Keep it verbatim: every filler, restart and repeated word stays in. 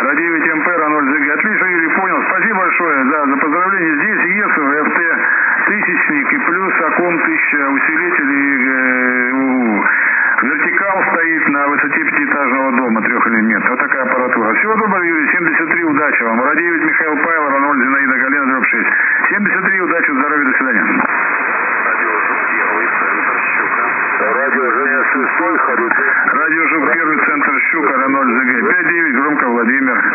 Радиевич МП, Раноль ЗГ. Отлично, Юрий, понял. Спасибо большое да, за поздравление. Здесь ЕСУ, ФТ тысячник и плюс АКОМ тысяча усилитель и э, вертикал стоит на высоте пятиэтажного дома трехэлементного. Вот такая аппаратура. Всего доброго, Юрий. семьдесят три, удачи вам. Радиевич Михаил Павел, Раноль Зинаида Галина, дробь шесть. семьдесят три, удачи, здоровья, до свидания. Радио Женя шестой, Харит. Радио Жук, первый, центр Щука, Раноль ЗГ. пять девять, громко, Владимир.